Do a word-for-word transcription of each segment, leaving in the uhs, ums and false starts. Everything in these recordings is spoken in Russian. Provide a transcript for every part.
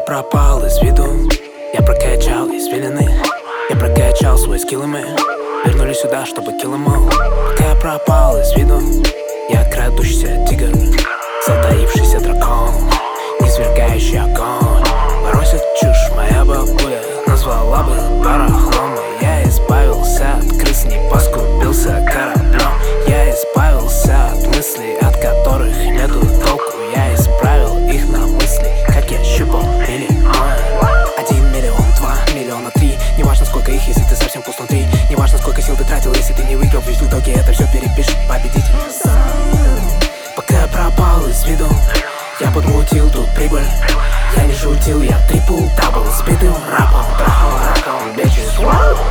пропал из виду, я прокачал извилины. Я прокачал свой скилл, и мы вернулись сюда, чтобы kill em all. Пока я пропал из виду, я крадущийся тигр, затаившийся дракон, низвергающий огонь. Бросит чушь моя бабуля, назвала бы барахлом. И я избавился от крыс, не поскупился кораблем. Я избавился от мыслей, от которых нету толку. Я исправил их на мысли, как я щупал миллион. Один миллион, два миллиона, три. Неважно сколько их, если ты совсем пуст внутри. Неважно сколько сил ты тратил, если ты не выиграл. Ведь в итоге это все перепишет победитель. Пока я пропал из виду, я подмутил тут прибыль. Я не шутил, я трипл-дабл сбитым рапом. Трахал раком, бичес.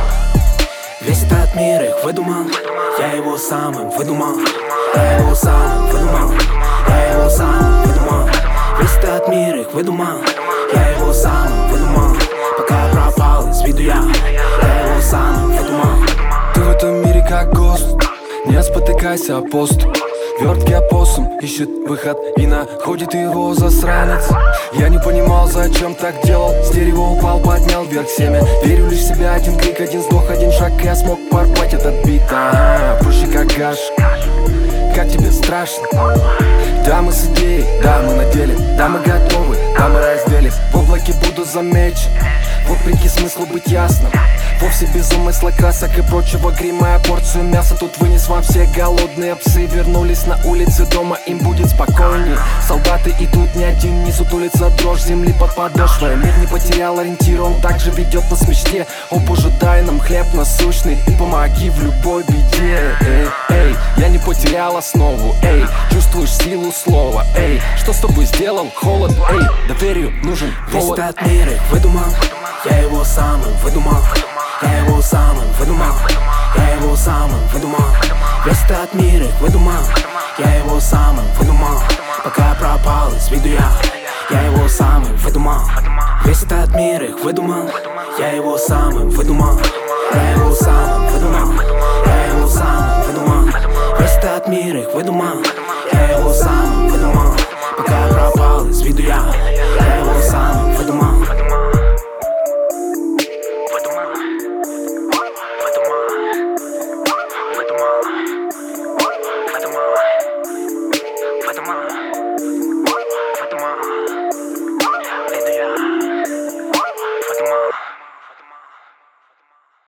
Весь этот мир их выдумал, я его самым выдумал. Я его самым выдумал, я его самым выдумал. Весь этот мир их выдумал, я его самым выдумал. Пока я пропал из виду, я, я его самым выдумал. Ты в этом мире как гост, не спотыкайся о пост. Верткий опоссум ищет выход и находит его засранец. Я не понимал, зачем так делал. С дерева упал, поднял вверх семя. Верю лишь в себя, один крик, один вздох, один шаг, и я смог порвать этот бит. Ага, пуши как гаш. Как тебе страшно? Да, мы с идеей, да, мы на деле. Да, мы готовы, да, мы разделись. В облаке буду замечен, вопреки смыслу быть ясным. Вовсе без умысла, красок и прочего грима. Я порцию мяса тут вынес вам. Все голодные псы вернулись на улицы. Дома им будет спокойней. Солдаты идут, ни один не сутулится. Дрожь земли под подошвой. Мир не потерял ориентир, он также ведет нас к мечте. О боже, дай нам хлеб насущный и помоги в любой беде. Эй, эй, я не потерял основу. Эй, чувствуешь силу слова. Эй, что с тобой сделал холод? Эй, доверию нужен повод. Весь этот мир их выдумал, я его самым выдумал. Я его самым выдумал, я его самым выдумал. Весь этот мир их выдумал, я его самым выдумал. Пока я пропал из виду, я, я его самым выдумал. Весь этот мир их выдумал, я его самым выдумал. Я его самым выдумал.